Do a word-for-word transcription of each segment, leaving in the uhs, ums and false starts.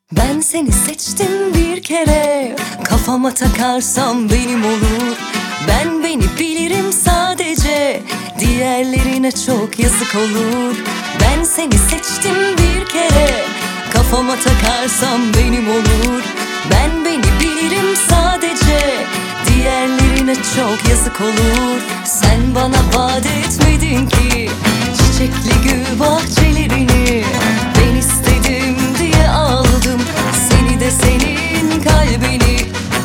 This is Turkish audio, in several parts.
Ben seni seçtim bir kere, kafama takarsam benim olur. Ben beni bilirim sadece, diğerlerine çok yazık olur. Ben seni seçtim bir kere, kafama takarsam benim olur. Ben beni bilirim sadece, diğerlerine çok yazık olur. Sen bana vaat etmedin ki çiçekli gül bahçelerini. Ben istedim diye aldım seni de senin kalbini.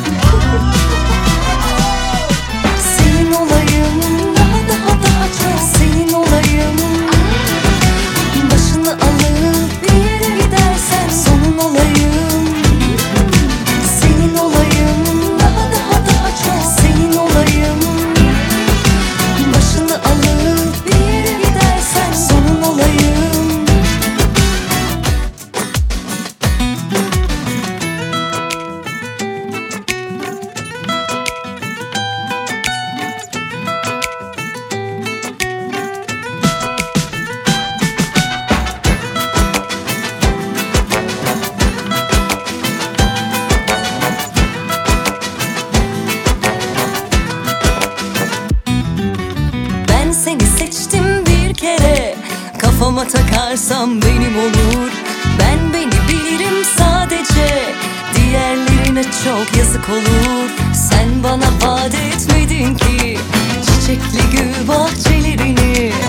Senin olayım, daha daha daha çok senin olayım. Başını alıp bir yere gidersen sonun olayım. Senin olayım, daha daha daha çok senin olayım. Başını alıp bir yere gidersen sonun olayım. Ben seni seçtim bir kere, kafama takarsam benim olur. Ben beni bilirim sadece, diğerlerine çok yazık olur. Sen bana vaat etmedin ki çiçekli gül bahçelerini.